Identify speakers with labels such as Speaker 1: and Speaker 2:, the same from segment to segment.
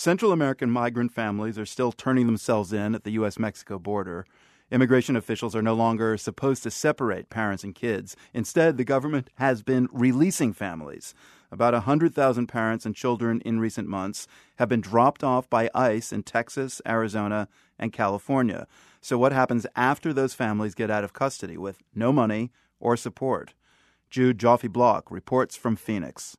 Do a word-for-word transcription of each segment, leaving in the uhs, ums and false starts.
Speaker 1: Central American migrant families are still turning themselves in at the U S Mexico border. Immigration officials are no longer supposed to separate parents and kids. Instead, the government has been releasing families. About one hundred thousand parents and children in recent months have been dropped off by ICE in Texas, Arizona, and California. So what happens after those families get out of custody with no money or support? Jude Joffe-Block reports from Phoenix.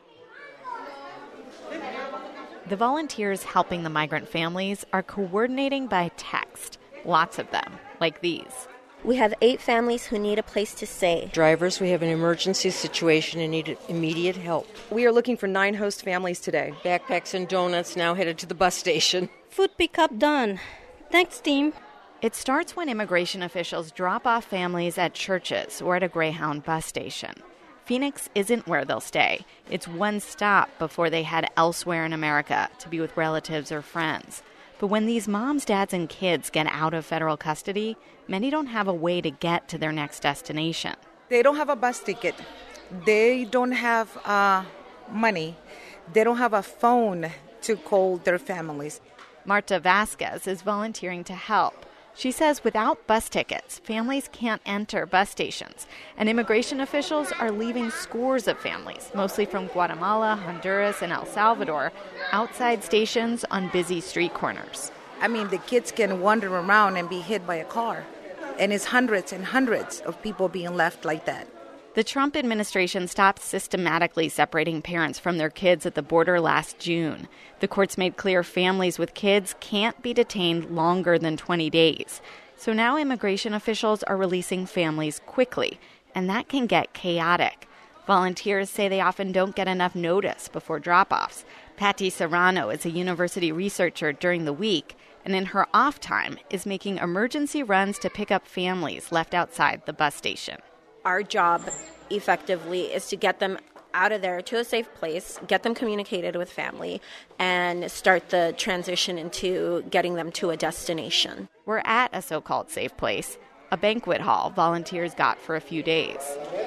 Speaker 2: The volunteers helping the migrant families are coordinating by text. Lots of them, like these.
Speaker 3: We have eight families who need a place to stay.
Speaker 4: Drivers, we have an emergency situation and need immediate help.
Speaker 5: We are looking for nine host families today.
Speaker 4: Backpacks and donuts now headed to the bus station.
Speaker 6: Food pickup done. Thanks, team.
Speaker 2: It starts when immigration officials drop off families at churches or at a Greyhound bus station. Phoenix isn't where they'll stay. It's one stop before they head elsewhere in America to be with relatives or friends. But when these moms, dads, and kids get out of federal custody, many don't have a way to get to their next destination.
Speaker 7: They don't have a bus ticket. They don't have uh, money. They don't have a phone to call their families.
Speaker 2: Marta Vasquez is volunteering to help. She says without bus tickets, families can't enter bus stations, and immigration officials are leaving scores of families, mostly from Guatemala, Honduras, and El Salvador, outside stations on busy street corners.
Speaker 7: I mean, the kids can wander around and be hit by a car, and it's hundreds and hundreds of people being left like that.
Speaker 2: The Trump administration stopped systematically separating parents from their kids at the border last June. The courts made clear families with kids can't be detained longer than twenty days. So now immigration officials are releasing families quickly, and that can get chaotic. Volunteers say they often don't get enough notice before drop-offs. Patty Serrano is a university researcher during the week, and in her off time is making emergency runs to pick up families left outside the bus station.
Speaker 3: Our job, effectively, is to get them out of there to a safe place, get them communicated with family, and start the transition into getting them to a destination.
Speaker 2: We're at a so-called safe place, a banquet hall volunteers got for a few days.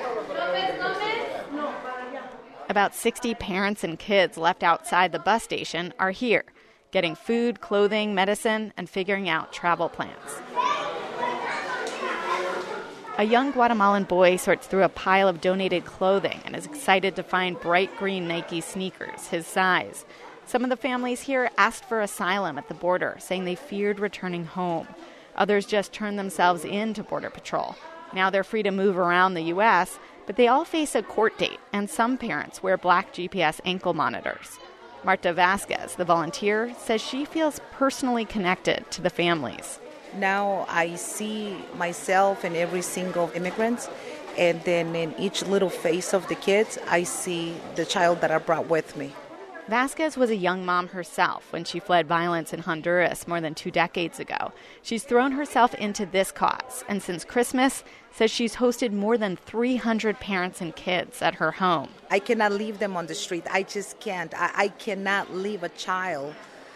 Speaker 2: About sixty parents and kids left outside the bus station are here, getting food, clothing, medicine, and figuring out travel plans. A young Guatemalan boy sorts through a pile of donated clothing and is excited to find bright green Nike sneakers, his size. Some of the families here asked for asylum at the border, saying they feared returning home. Others just turned themselves in to Border Patrol. Now they're free to move around the U S, but they all face a court date, and some parents wear black G P S ankle monitors. Marta Vasquez, the volunteer, says she feels personally connected to the families.
Speaker 7: Now I see myself in every single immigrant, and then in each little face of the kids, I see the child that I brought with me.
Speaker 2: Vasquez was a young mom herself when she fled violence in Honduras more than two decades ago. She's thrown herself into this cause, and since Christmas, says she's hosted more than three hundred parents and kids at her home.
Speaker 7: I cannot leave them on the street. I just can't. I, I cannot leave a child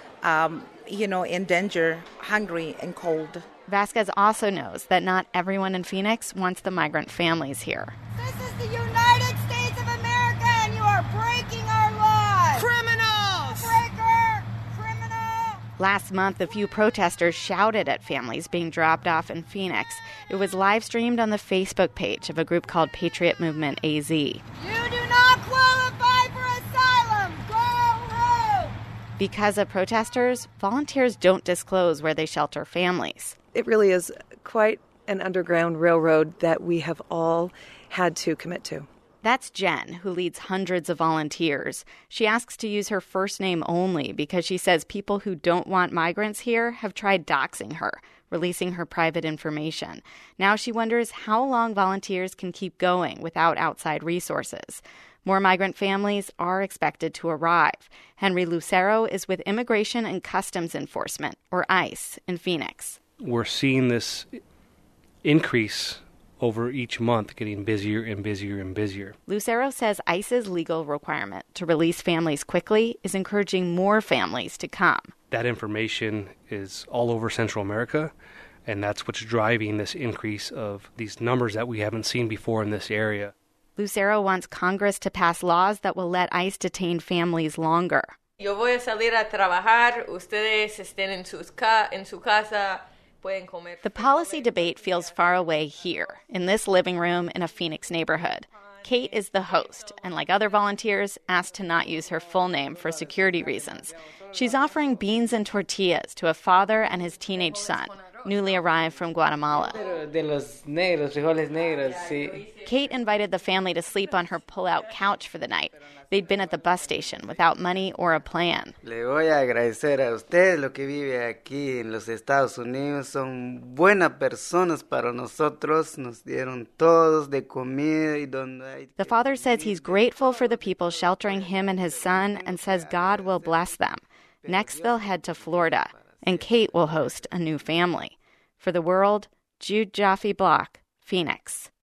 Speaker 7: Um, you know, in danger, hungry and cold.
Speaker 2: Vasquez also knows that not everyone in Phoenix wants the migrant families here.
Speaker 8: This is the United States of America, and you are breaking our laws!
Speaker 9: Criminals!
Speaker 8: Breaker! Criminal!
Speaker 2: Last month, a few protesters shouted at families being dropped off in Phoenix. It was live-streamed on the Facebook page of a group called Patriot Movement A Z.
Speaker 8: You do not qualify for asylum! Go home!
Speaker 2: Because of protesters, volunteers don't disclose where they shelter families.
Speaker 5: It really is quite an underground railroad that we have all had to commit to.
Speaker 2: That's Jen, who leads hundreds of volunteers. She asks to use her first name only because she says people who don't want migrants here have tried doxing her, releasing her private information. Now she wonders how long volunteers can keep going without outside resources. More migrant families are expected to arrive. Henry Lucero is with Immigration and Customs Enforcement, or ICE, in Phoenix.
Speaker 10: We're seeing this increase over each month, getting busier and busier and busier.
Speaker 2: Lucero says ICE's legal requirement to release families quickly is encouraging more families to come.
Speaker 10: That information is all over Central America, and that's what's driving this increase of these numbers that we haven't seen before in this area.
Speaker 2: Lucero wants Congress to pass laws that will let ICE detain families longer.
Speaker 9: Yo voy a salir a trabajar, ustedes estén en sus ca- en su casa.
Speaker 2: The policy debate feels far away here, in this living room in a Phoenix neighborhood. Kate is the host, and like other volunteers, asked to not use her full name for security reasons. She's offering beans and tortillas to a father and his teenage son, newly arrived from Guatemala. Kate invited the family to sleep on her pull-out couch for the night. They'd been at the bus station without money or a plan.
Speaker 11: Le voy a agradecer a usted lo que vive aquí en los Estados Unidos. Son buenas personas para nosotros. Nos dieron todos de comida y donde hay...
Speaker 2: The father says he's grateful for the people sheltering him and his son and says God will bless them. Next, they'll head to Florida, and Kate will host a new family. For The World, Jude Jaffe Block, Phoenix.